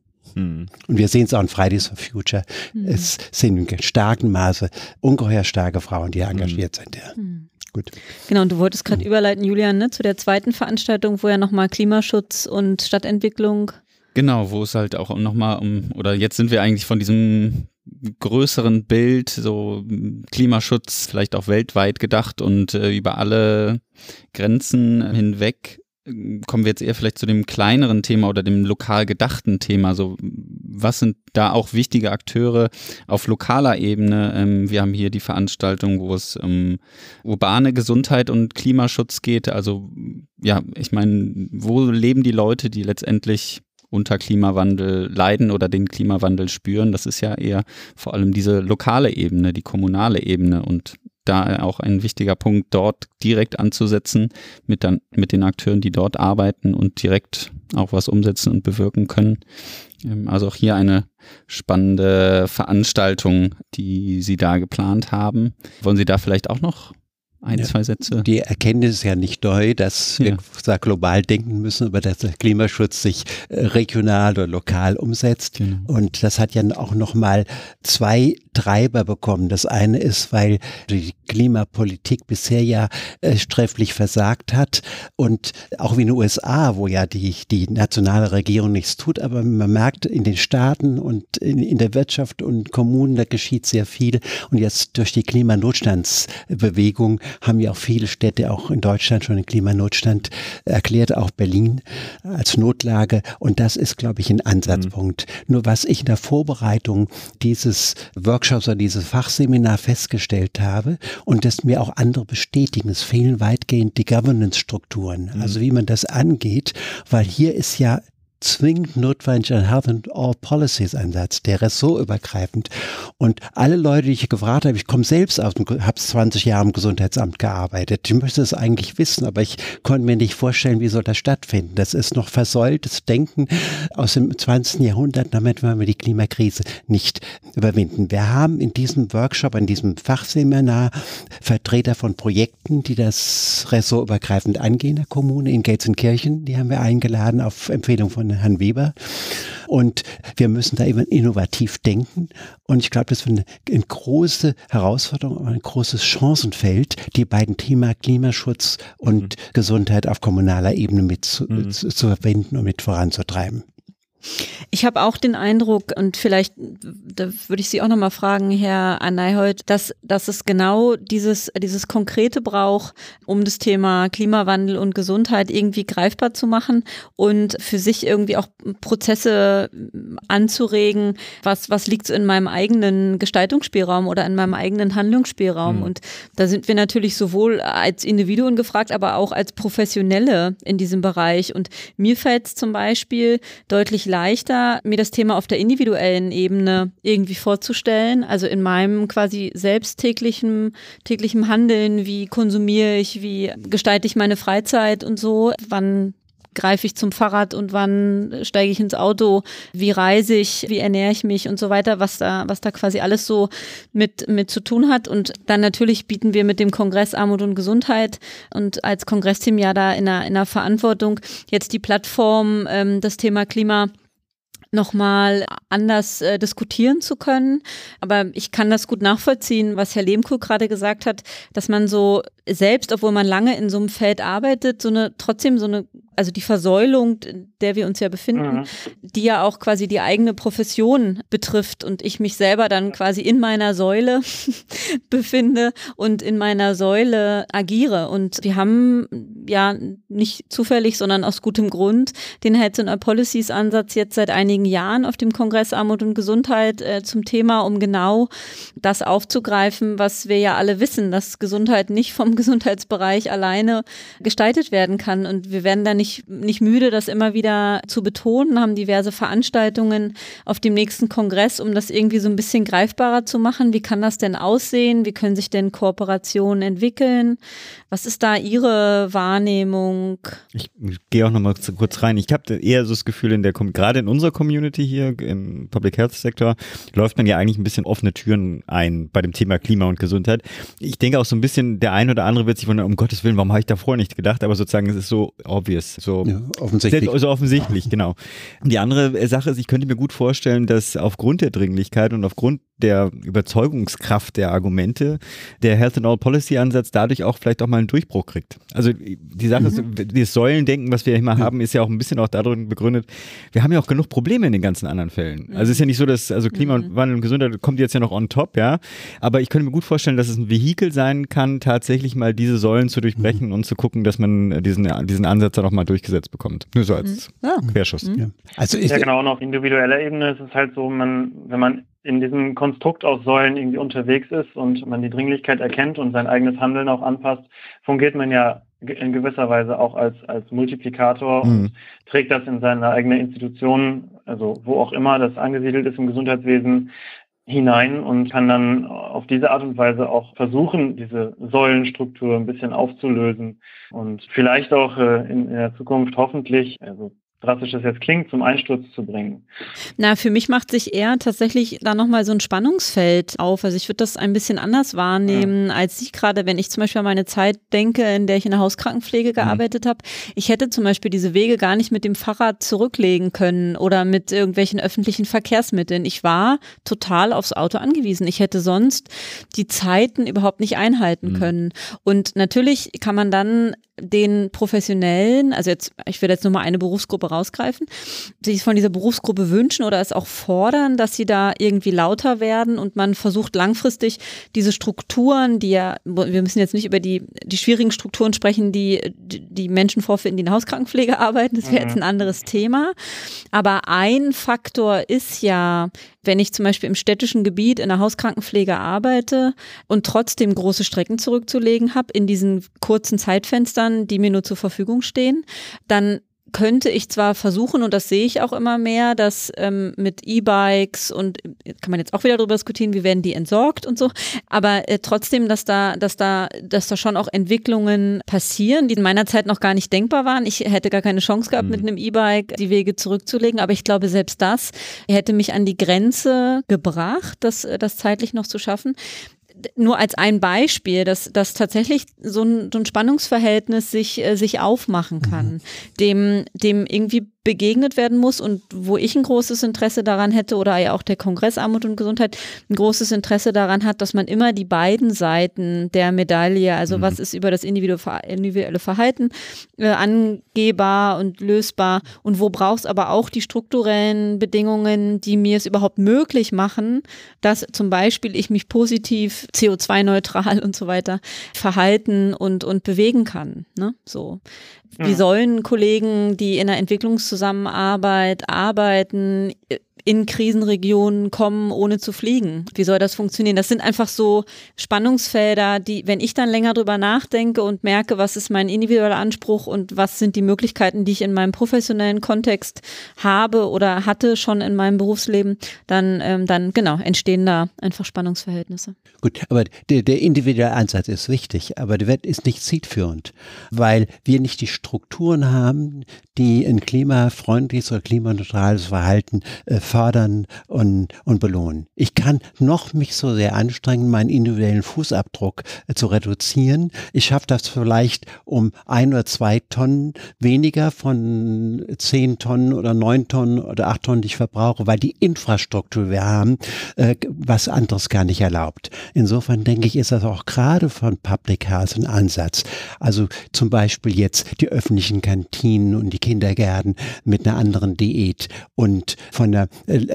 Und wir sehen es auch in Fridays for Future. Es sind in starkem Maße ungeheuer starke Frauen, die engagiert sind. Ja. Gut. Genau, und du wolltest gerade überleiten, Julian, ne, zu der zweiten Veranstaltung, wo ja nochmal Klimaschutz und Stadtentwicklung. Genau, wo es halt auch nochmal oder jetzt sind wir eigentlich von diesem größeren Bild, so Klimaschutz vielleicht auch weltweit gedacht und über alle Grenzen hinweg kommen wir jetzt eher vielleicht zu dem kleineren Thema oder dem lokal gedachten Thema. So, was sind da auch wichtige Akteure auf lokaler Ebene? Wir haben hier die Veranstaltung, wo es um urbane Gesundheit und Klimaschutz geht. Also ja, ich meine, wo leben die Leute, die letztendlich unter Klimawandel leiden oder den Klimawandel spüren? Das ist ja eher vor allem diese lokale Ebene, die kommunale Ebene und da auch ein wichtiger Punkt, dort direkt anzusetzen mit den Akteuren, die dort arbeiten und direkt auch was umsetzen und bewirken können. Also auch hier eine spannende Veranstaltung, die Sie da geplant haben. Wollen Sie da vielleicht auch noch zwei Sätze? Die Erkenntnis ist ja nicht neu, dass wir global denken müssen, aber dass der Klimaschutz sich regional oder lokal umsetzt. Genau. Und das hat ja auch nochmal zwei Treiber bekommen. Das eine ist, weil die Klimapolitik bisher ja sträflich versagt hat und auch wie in den USA, wo ja die nationale Regierung nichts tut, aber man merkt in den Staaten und in der Wirtschaft und Kommunen, da geschieht sehr viel. Und jetzt durch die Klimanotstandsbewegung haben ja auch viele Städte, auch in Deutschland, schon den Klimanotstand erklärt, auch Berlin als Notlage. Und das ist, glaube ich, ein Ansatzpunkt. Nur was ich in der Vorbereitung dieses Workshops oder dieses Fachseminar festgestellt habe und das mir auch andere bestätigen, es fehlen weitgehend die Governance-Strukturen, also wie man das angeht, weil hier ist ja zwingend notwendig ein Health and All Policies Ansatz, der ressortübergreifend. Und alle Leute, die ich gefragt habe, ich komme selbst aus und habe 20 Jahre im Gesundheitsamt gearbeitet. Ich möchte es eigentlich wissen, aber ich konnte mir nicht vorstellen, wie soll das stattfinden. Das ist noch versäultes Denken aus dem 20. Jahrhundert, damit wollen wir die Klimakrise nicht überwinden. Wir haben in diesem Workshop, in diesem Fachseminar Vertreter von Projekten, die das ressortübergreifend angehen, der Kommune in Gelsenkirchen, die haben wir eingeladen auf Empfehlung von Herrn Weber. Und wir müssen da eben innovativ denken. Und ich glaube, das wird eine große Herausforderung, ein großes Chancenfeld, die beiden Themen Klimaschutz und Gesundheit auf kommunaler Ebene mit zu verbinden und mit voranzutreiben. Ich habe auch den Eindruck, und vielleicht, da würde ich Sie auch nochmal fragen, Herr Aneyholt, dass es genau dieses Konkrete braucht, um das Thema Klimawandel und Gesundheit irgendwie greifbar zu machen und für sich irgendwie auch Prozesse anzuregen, was liegt so in meinem eigenen Gestaltungsspielraum oder in meinem eigenen Handlungsspielraum. Und da sind wir natürlich sowohl als Individuen gefragt, aber auch als Professionelle in diesem Bereich. Und mir fällt es zum Beispiel deutlich leichter, mir das Thema auf der individuellen Ebene irgendwie vorzustellen, also in meinem quasi selbst täglichem Handeln, wie konsumiere ich, wie gestalte ich meine Freizeit und so, wann greife ich zum Fahrrad und wann steige ich ins Auto, wie reise ich, wie ernähre ich mich und so weiter, was da quasi alles so mit zu tun hat. Und dann natürlich bieten wir mit dem Kongress Armut und Gesundheit und als Kongressteam ja da in einer Verantwortung, jetzt die Plattform, das Thema Klima nochmal anders diskutieren zu können. Aber ich kann das gut nachvollziehen, was Herr Lehmkuhl gerade gesagt hat, dass man so selbst, obwohl man lange in so einem Feld arbeitet, also die Versäulung, in der wir uns ja befinden, die ja auch quasi die eigene Profession betrifft und ich mich selber dann quasi in meiner Säule befinde und in meiner Säule agiere. Und wir haben ja nicht zufällig, sondern aus gutem Grund den Health and Policies Ansatz jetzt seit einigen Jahren auf dem Kongress Armut und Gesundheit zum Thema, um genau das aufzugreifen, was wir ja alle wissen, dass Gesundheit nicht vom Gesundheitsbereich alleine gestaltet werden kann. Und wir werden da nicht müde, das immer wieder zu betonen, haben diverse Veranstaltungen auf dem nächsten Kongress, um das irgendwie so ein bisschen greifbarer zu machen. Wie kann das denn aussehen? Wie können sich denn Kooperationen entwickeln? Was ist da Ihre Wahrnehmung? Ich gehe auch noch mal kurz rein. Ich habe eher so das Gefühl, gerade in unserer Community hier im Public Health Sektor läuft man ja eigentlich ein bisschen offene Türen ein bei dem Thema Klima und Gesundheit. Ich denke auch so ein bisschen, der ein oder andere wird sich wundern, um Gottes Willen, warum habe ich davor nicht gedacht? Aber sozusagen, es ist so obvious, so offensichtlich. So offensichtlich, genau. Und die andere Sache ist, ich könnte mir gut vorstellen, dass aufgrund der Dringlichkeit und aufgrund der Überzeugungskraft der Argumente der Health and All Policy Ansatz dadurch auch vielleicht auch mal einen Durchbruch kriegt. Also die Sache ist, das Säulendenken, was wir immer haben, ist ja auch ein bisschen auch darin begründet, wir haben ja auch genug Probleme in den ganzen anderen Fällen. Also es ist ja nicht so, dass Klimawandel und Gesundheit kommt jetzt ja noch on top, ja, aber ich könnte mir gut vorstellen, dass es ein Vehikel sein kann, tatsächlich mal diese Säulen zu durchbrechen und zu gucken, dass man diesen Ansatz dann auch mal durchgesetzt bekommt. Nur so als Querschuss. Ja. Also genau, und auf individueller Ebene ist es halt so, wenn man in diesem Konstrukt aus Säulen irgendwie unterwegs ist und man die Dringlichkeit erkennt und sein eigenes Handeln auch anpasst, fungiert man ja in gewisser Weise auch als Multiplikator und trägt das in seine eigene Institution, also wo auch immer das angesiedelt ist im Gesundheitswesen, hinein und kann dann auf diese Art und Weise auch versuchen, diese Säulenstruktur ein bisschen aufzulösen und vielleicht auch in der Zukunft hoffentlich, also drastisch das jetzt klingt, zum Einsturz zu bringen. Na, für mich macht sich eher tatsächlich da nochmal so ein Spannungsfeld auf. Also ich würde das ein bisschen anders wahrnehmen als Sie gerade, wenn ich zum Beispiel an meine Zeit denke, in der ich in der Hauskrankenpflege gearbeitet habe. Ich hätte zum Beispiel diese Wege gar nicht mit dem Fahrrad zurücklegen können oder mit irgendwelchen öffentlichen Verkehrsmitteln. Ich war total aufs Auto angewiesen. Ich hätte sonst die Zeiten überhaupt nicht einhalten können. Und natürlich kann man dann den Professionellen, also ich will jetzt nur mal eine Berufsgruppe rausgreifen, sich von dieser Berufsgruppe wünschen oder es auch fordern, dass sie da irgendwie lauter werden und man versucht langfristig diese Strukturen, die ja, wir müssen jetzt nicht über die schwierigen Strukturen sprechen, die Menschen vorfinden, die in der Hauskrankenpflege arbeiten, das wäre jetzt ein anderes Thema, aber ein Faktor ist ja, wenn ich zum Beispiel im städtischen Gebiet in der Hauskrankenpflege arbeite und trotzdem große Strecken zurückzulegen habe in diesen kurzen Zeitfenstern, die mir nur zur Verfügung stehen, dann könnte ich zwar versuchen, und das sehe ich auch immer mehr, dass mit E-Bikes und kann man jetzt auch wieder darüber diskutieren, wie werden die entsorgt und so, aber trotzdem, dass da schon auch Entwicklungen passieren, die in meiner Zeit noch gar nicht denkbar waren. Ich hätte gar keine Chance gehabt, mit einem E-Bike die Wege zurückzulegen, aber ich glaube, selbst das hätte mich an die Grenze gebracht, das zeitlich noch zu schaffen. Nur als ein Beispiel, dass tatsächlich so ein Spannungsverhältnis sich aufmachen kann, dem irgendwie begegnet werden muss und wo ich ein großes Interesse daran hätte oder ja auch der Kongress Armut und Gesundheit ein großes Interesse daran hat, dass man immer die beiden Seiten der Medaille, also was ist über das individuelle Verhalten angehbar und lösbar und wo braucht es aber auch die strukturellen Bedingungen, die mir es überhaupt möglich machen, dass zum Beispiel ich mich positiv CO2-neutral und so weiter verhalten und bewegen kann. Ne? So. Wie sollen Kollegen, die in der Entwicklungszusammenarbeit arbeiten, in Krisenregionen kommen, ohne zu fliegen? Wie soll das funktionieren? Das sind einfach so Spannungsfelder, die, wenn ich dann länger drüber nachdenke und merke, was ist mein individueller Anspruch und was sind die Möglichkeiten, die ich in meinem professionellen Kontext habe oder hatte schon in meinem Berufsleben, dann genau, entstehen da einfach Spannungsverhältnisse. Gut, aber der individuelle Ansatz ist wichtig, aber der ist nicht zielführend, weil wir nicht die Strukturen haben, die ein klimafreundliches oder klimaneutrales Verhalten fördern und belohnen. Ich kann noch mich so sehr anstrengen, meinen individuellen Fußabdruck zu reduzieren. Ich schaffe das vielleicht um 1 oder 2 Tonnen weniger von 10 Tonnen oder 9 Tonnen oder 8 Tonnen, die ich verbrauche, weil die Infrastruktur, die wir haben, was anderes gar nicht erlaubt. Insofern denke ich, ist das auch gerade von Public Health ein Ansatz. Also zum Beispiel jetzt die öffentlichen Kantinen und die Kindergärten mit einer anderen Diät und von der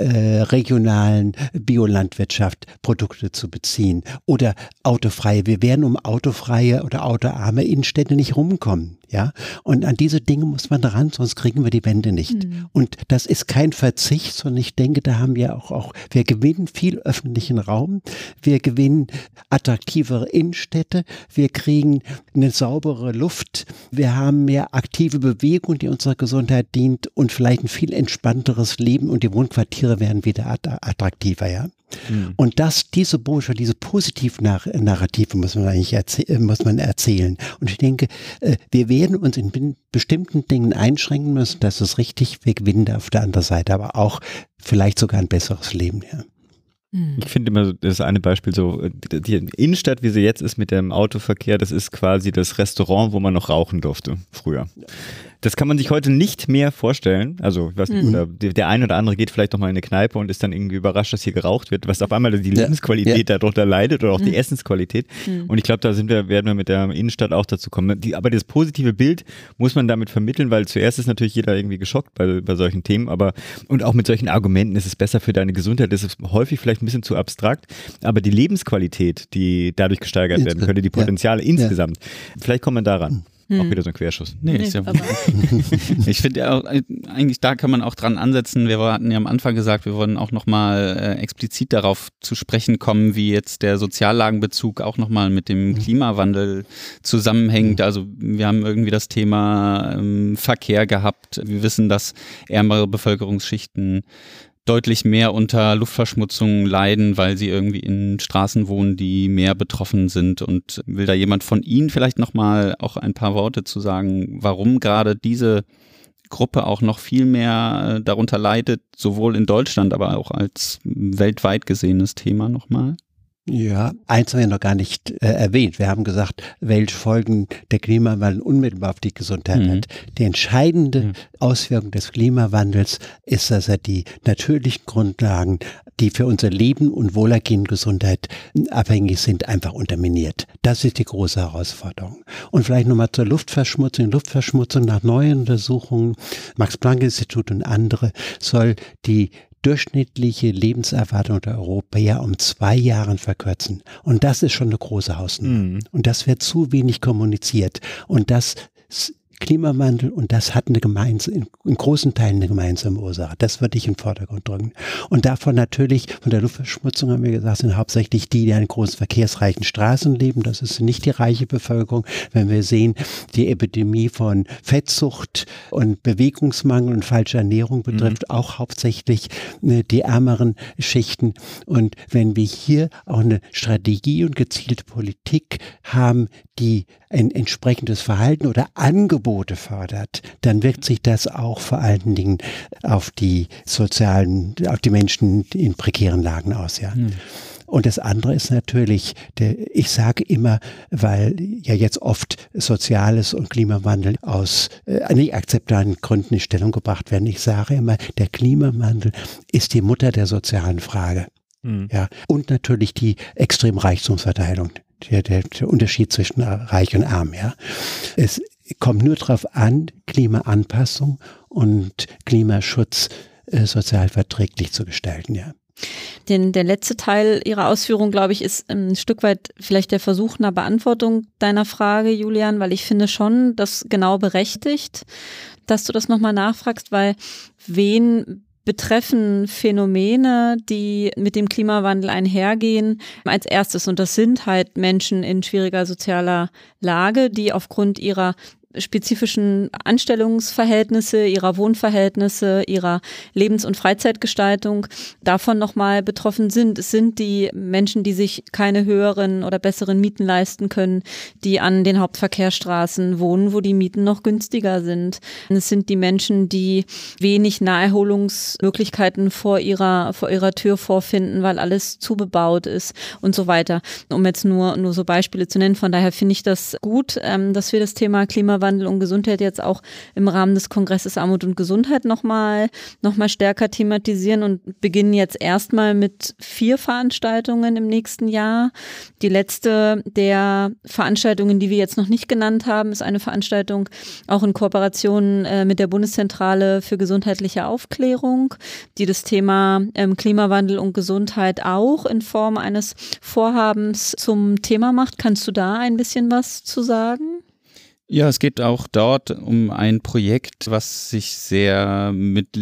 regionalen Biolandwirtschaft Produkte zu beziehen oder autofreie. Wir werden um autofreie oder autoarme Innenstädte nicht rumkommen. Ja, und an diese Dinge muss man ran, sonst kriegen wir die Wende nicht. Und das ist kein Verzicht, sondern ich denke, da haben wir auch, wir gewinnen viel öffentlichen Raum, wir gewinnen attraktivere Innenstädte, wir kriegen eine saubere Luft, wir haben mehr aktive Bewegung, die unserer Gesundheit dient und vielleicht ein viel entspannteres Leben und die Wohnquartiere werden wieder attraktiver, ja. Und diese Botschaft, diese Positiv-Narrative muss man eigentlich erzählen. Und ich denke, wir werden uns in bestimmten Dingen einschränken müssen, das ist richtig, wir gewinnen auf der anderen Seite, aber auch vielleicht sogar ein besseres Leben, ja. Ich finde immer, das eine Beispiel so, die Innenstadt, wie sie jetzt ist mit dem Autoverkehr, das ist quasi das Restaurant, wo man noch rauchen durfte früher. Das kann man sich heute nicht mehr vorstellen. Also, ich weiß nicht, oder der eine oder andere geht vielleicht noch mal in eine Kneipe und ist dann irgendwie überrascht, dass hier geraucht wird, was auf einmal die Lebensqualität darunter leidet oder auch die Essensqualität. Und ich glaube, da werden wir mit der Innenstadt auch dazu kommen. Aber das positive Bild muss man damit vermitteln, weil zuerst ist natürlich jeder irgendwie geschockt bei solchen Themen, und auch mit solchen Argumenten ist es besser für deine Gesundheit, das ist häufig vielleicht ein bisschen zu abstrakt, aber die Lebensqualität, die dadurch gesteigert werden könnte, die Potenziale insgesamt, vielleicht kommt man daran. Auch wieder so ein Querschuss. Nee, ist ja ich finde ja auch, eigentlich da kann man auch dran ansetzen. Wir hatten ja am Anfang gesagt, wir wollen auch nochmal explizit darauf zu sprechen kommen, wie jetzt der Soziallagenbezug auch nochmal mit dem Klimawandel zusammenhängt. Also wir haben irgendwie das Thema Verkehr gehabt. Wir wissen, dass ärmere Bevölkerungsschichten deutlich mehr unter Luftverschmutzung leiden, weil sie irgendwie in Straßen wohnen, die mehr betroffen sind. Und will da jemand von Ihnen vielleicht nochmal auch ein paar Worte zu sagen, warum gerade diese Gruppe auch noch viel mehr darunter leidet, sowohl in Deutschland, aber auch als weltweit gesehenes Thema nochmal? Ja, eins haben wir noch gar nicht erwähnt. Wir haben gesagt, welche Folgen der Klimawandel unmittelbar auf die Gesundheit hat. Die entscheidende Auswirkung des Klimawandels ist, dass er die natürlichen Grundlagen, die für unser Leben und Wohlergehen und Gesundheit abhängig sind, einfach unterminiert. Das ist die große Herausforderung. Und vielleicht nochmal zur Luftverschmutzung. Luftverschmutzung nach neuen Untersuchungen, Max-Planck-Institut und andere, soll die durchschnittliche Lebenserwartung der Europäer um 2 Jahre verkürzen. Und das ist schon eine große Hausnummer. Und das wird zu wenig kommuniziert. Und das Klimawandel, und das hat in großen Teilen eine gemeinsame Ursache. Das würde ich in den Vordergrund drücken. Und davon natürlich, von der Luftverschmutzung haben wir gesagt, sind hauptsächlich die an großen verkehrsreichen Straßen leben. Das ist nicht die reiche Bevölkerung. Wenn wir sehen, die Epidemie von Fettsucht und Bewegungsmangel und falsche Ernährung betrifft auch hauptsächlich die ärmeren Schichten. Und wenn wir hier auch eine Strategie und gezielte Politik haben, die ein entsprechendes Verhalten oder Angebote fördert, dann wirkt sich das auch vor allen Dingen auf die Menschen in prekären Lagen aus, ja. Und das andere ist natürlich, ich sage immer, weil ja jetzt oft Soziales und Klimawandel aus nicht akzeptablen Gründen in Stellung gebracht werden. Ich sage immer, der Klimawandel ist die Mutter der sozialen Frage. Ja. Und natürlich die Extremreichtumsverteilung. Der Unterschied zwischen Reich und Arm, ja. Es kommt nur darauf an, Klimaanpassung und Klimaschutz sozial verträglich zu gestalten, ja. Der letzte Teil Ihrer Ausführung, glaube ich, ist ein Stück weit vielleicht der Versuch einer Beantwortung deiner Frage, Julian, weil ich finde schon, das genau berechtigt, dass du das nochmal nachfragst, weil wen betreffen Phänomene, die mit dem Klimawandel einhergehen, als erstes. Und das sind halt Menschen in schwieriger sozialer Lage, die aufgrund ihrer spezifischen Anstellungsverhältnisse, ihrer Wohnverhältnisse, ihrer Lebens- und Freizeitgestaltung davon nochmal betroffen sind. Es sind die Menschen, die sich keine höheren oder besseren Mieten leisten können, die an den Hauptverkehrsstraßen wohnen, wo die Mieten noch günstiger sind. Es sind die Menschen, die wenig Naherholungsmöglichkeiten vor ihrer Tür vorfinden, weil alles zubebaut ist und so weiter. Um jetzt nur so Beispiele zu nennen. Von daher finde ich das gut, dass wir das Thema Klimawandel und Gesundheit jetzt auch im Rahmen des Kongresses Armut und Gesundheit noch mal stärker thematisieren und beginnen jetzt erstmal mit 4 Veranstaltungen im nächsten Jahr. Die letzte der Veranstaltungen, die wir jetzt noch nicht genannt haben, ist eine Veranstaltung auch in Kooperation mit der Bundeszentrale für gesundheitliche Aufklärung, die das Thema Klimawandel und Gesundheit auch in Form eines Vorhabens zum Thema macht. Kannst du da ein bisschen was zu sagen? Ja, es geht auch dort um ein Projekt, was sich sehr mit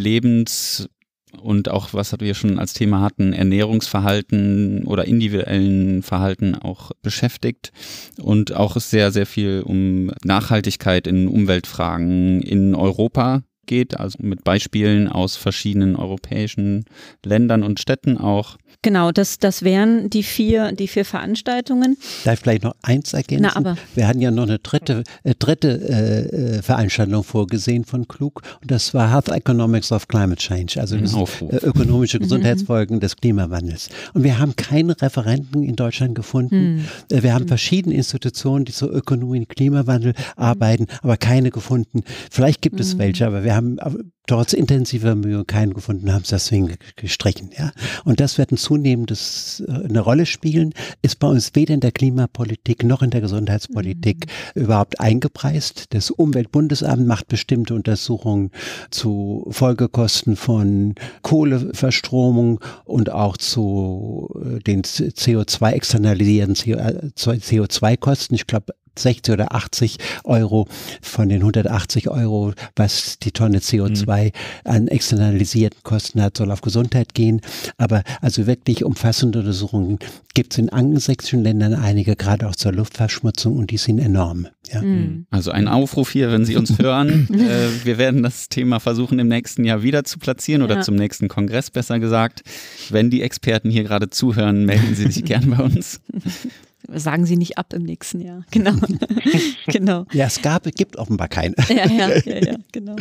und auch, was wir schon als Thema hatten, Ernährungsverhalten oder individuellen Verhalten auch beschäftigt und auch sehr, sehr viel um Nachhaltigkeit in Umweltfragen in Europa geht, also mit Beispielen aus verschiedenen europäischen Ländern und Städten auch. Genau, das wären die vier Veranstaltungen. Darf ich vielleicht noch eins ergänzen? Na, aber wir hatten ja noch eine dritte Veranstaltung vorgesehen von Klug und das war Health Economics of Climate Change, also ökonomische Gesundheitsfolgen des Klimawandels. Und wir haben keine Referenten in Deutschland gefunden. Wir haben verschiedene Institutionen, die zur Ökonomie und Klimawandel arbeiten, aber keine gefunden. Vielleicht gibt es welche, aber wir haben trotz intensiver Mühe keinen gefunden, haben es deswegen gestrichen. Ja? Und das wird eine Rolle spielen, ist bei uns weder in der Klimapolitik noch in der Gesundheitspolitik überhaupt eingepreist. Das Umweltbundesamt macht bestimmte Untersuchungen zu Folgekosten von Kohleverstromung und auch zu den CO2-externalisierten CO2-Kosten. Ich glaube, 60 oder 80 Euro von den 180 Euro, was die Tonne CO2 an externalisierten Kosten hat, soll auf Gesundheit gehen. Aber also wirklich umfassende Untersuchungen gibt es in angelsächsischen Ländern einige, gerade auch zur Luftverschmutzung, und die sind enorm. Ja. Also ein Aufruf hier, wenn Sie uns hören. Wir werden das Thema versuchen, im nächsten Jahr wieder zu platzieren oder zum nächsten Kongress, besser gesagt. Wenn die Experten hier gerade zuhören, melden Sie sich gern bei uns. Sagen Sie nicht ab im nächsten Jahr. Genau. Genau. Ja, gibt offenbar keine. Ja, genau.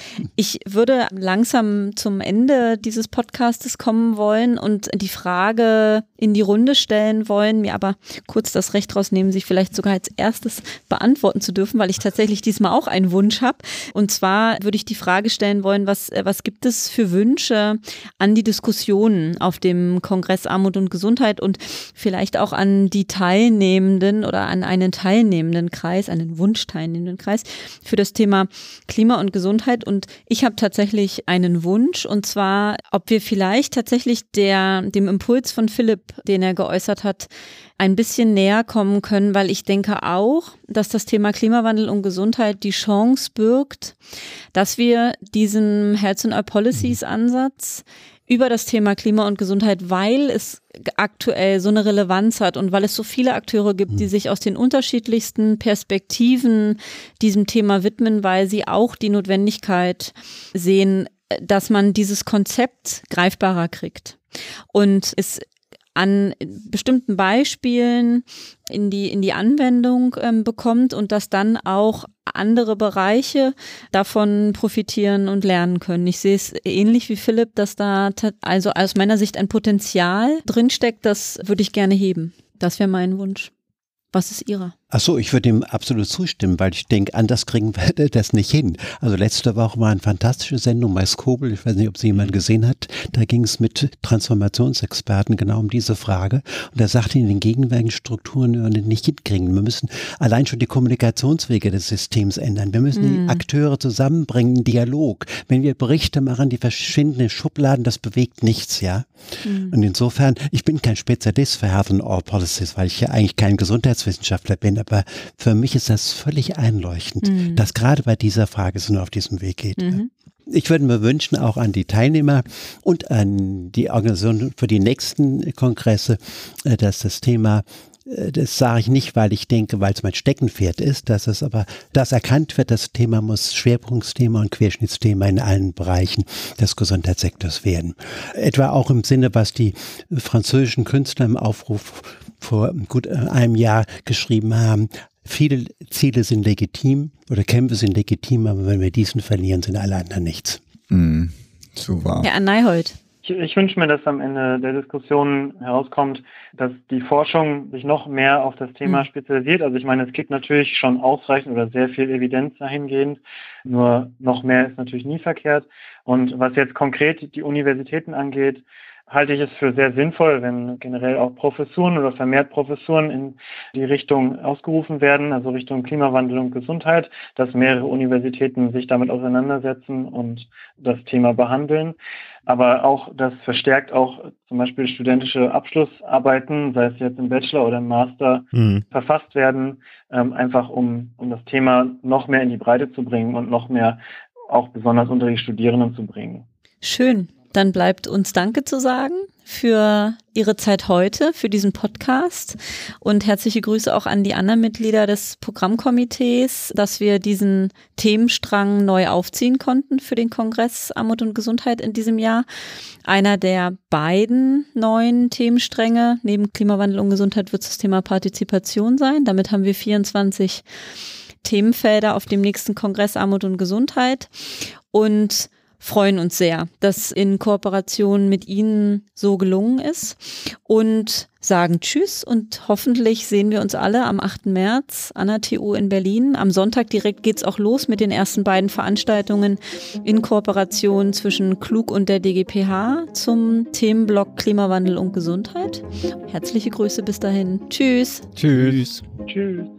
Ich würde langsam zum Ende dieses Podcastes kommen wollen und die Frage in die Runde stellen wollen, mir aber kurz das Recht rausnehmen, sich vielleicht sogar als erstes beantworten zu dürfen, weil ich tatsächlich diesmal auch einen Wunsch habe. Und zwar würde ich die Frage stellen wollen, was gibt es für Wünsche an die Diskussionen auf dem Kongress Armut und Gesundheit und vielleicht auch an die Teilnehmenden oder an einen teilnehmenden Kreis, einen wunschteilnehmenden Kreis für das Thema Klima und Gesundheit. Und ich habe tatsächlich einen Wunsch, und zwar, ob wir vielleicht tatsächlich dem Impuls von Philipp, den er geäußert hat, ein bisschen näher kommen können, weil ich denke auch, dass das Thema Klimawandel und Gesundheit die Chance birgt, dass wir diesen Health and Our Policies Ansatz über das Thema Klima und Gesundheit, weil es aktuell so eine Relevanz hat und weil es so viele Akteure gibt, die sich aus den unterschiedlichsten Perspektiven diesem Thema widmen, weil sie auch die Notwendigkeit sehen, dass man dieses Konzept greifbarer kriegt und es an bestimmten Beispielen in die Anwendung bekommt und dass dann auch andere Bereiche davon profitieren und lernen können. Ich sehe es ähnlich wie Philipp, dass da also aus meiner Sicht ein Potenzial drinsteckt, das würde ich gerne heben. Das wäre mein Wunsch. Was ist Ihrer? Ach so, ich würde ihm absolut zustimmen, weil ich denke, anders kriegen wir das nicht hin. Also letzte Woche war eine fantastische Sendung bei Skobel, ich weiß nicht, ob sie jemand gesehen hat, da ging es mit Transformationsexperten genau um diese Frage und da sagte, in den gegenwärtigen Strukturen wir nicht hinkriegen. Wir müssen allein schon die Kommunikationswege des Systems ändern. Wir müssen die Akteure zusammenbringen, einen Dialog. Wenn wir Berichte machen, die verschwinden in Schubladen, das bewegt nichts, ja. Und insofern, ich bin kein Spezialist für Health and All Policies, weil ich ja eigentlich kein Gesundheitswissenschaftler bin, aber für mich ist das völlig einleuchtend, dass gerade bei dieser Frage es nur auf diesem Weg geht. Ich würde mir wünschen, auch an die Teilnehmer und an die Organisation für die nächsten Kongresse, dass das Thema, das sage ich nicht, weil ich denke, weil es mein Steckenpferd ist, dass es aber, das erkannt wird, das Thema muss Schwerpunktsthema und Querschnittsthema in allen Bereichen des Gesundheitssektors werden. Etwa auch im Sinne, was die französischen Künstler im Aufruf vor gut einem Jahr geschrieben haben. Viele Ziele sind legitim oder Kämpfe sind legitim, aber wenn wir diesen verlieren, sind alle anderen nichts. So wahr. Herr Neihold. Ich wünsche mir, dass am Ende der Diskussion herauskommt, dass die Forschung sich noch mehr auf das Thema spezialisiert. Also ich meine, es gibt natürlich schon ausreichend oder sehr viel Evidenz dahingehend, nur noch mehr ist natürlich nie verkehrt. Und was jetzt konkret die Universitäten angeht, halte ich es für sehr sinnvoll, wenn generell auch Professuren oder vermehrt Professuren in die Richtung ausgerufen werden, also Richtung Klimawandel und Gesundheit, dass mehrere Universitäten sich damit auseinandersetzen und das Thema behandeln. Aber auch das verstärkt auch zum Beispiel studentische Abschlussarbeiten, sei es jetzt im Bachelor oder im Master, verfasst werden, einfach um das Thema noch mehr in die Breite zu bringen und noch mehr auch besonders unter die Studierenden zu bringen. Schön. Dann bleibt uns Danke zu sagen für Ihre Zeit heute, für diesen Podcast und herzliche Grüße auch an die anderen Mitglieder des Programmkomitees, dass wir diesen Themenstrang neu aufziehen konnten für den Kongress Armut und Gesundheit in diesem Jahr. Einer der beiden neuen Themenstränge neben Klimawandel und Gesundheit wird das Thema Partizipation sein. Damit haben wir 24 Themenfelder auf dem nächsten Kongress Armut und Gesundheit und freuen uns sehr, dass in Kooperation mit Ihnen so gelungen ist und sagen Tschüss und hoffentlich sehen wir uns alle am 8. März an der TU in Berlin. Am Sonntag direkt geht's auch los mit den ersten beiden Veranstaltungen in Kooperation zwischen Klug und der DGPH zum Themenblock Klimawandel und Gesundheit. Herzliche Grüße bis dahin. Tschüss. Tschüss. Tschüss.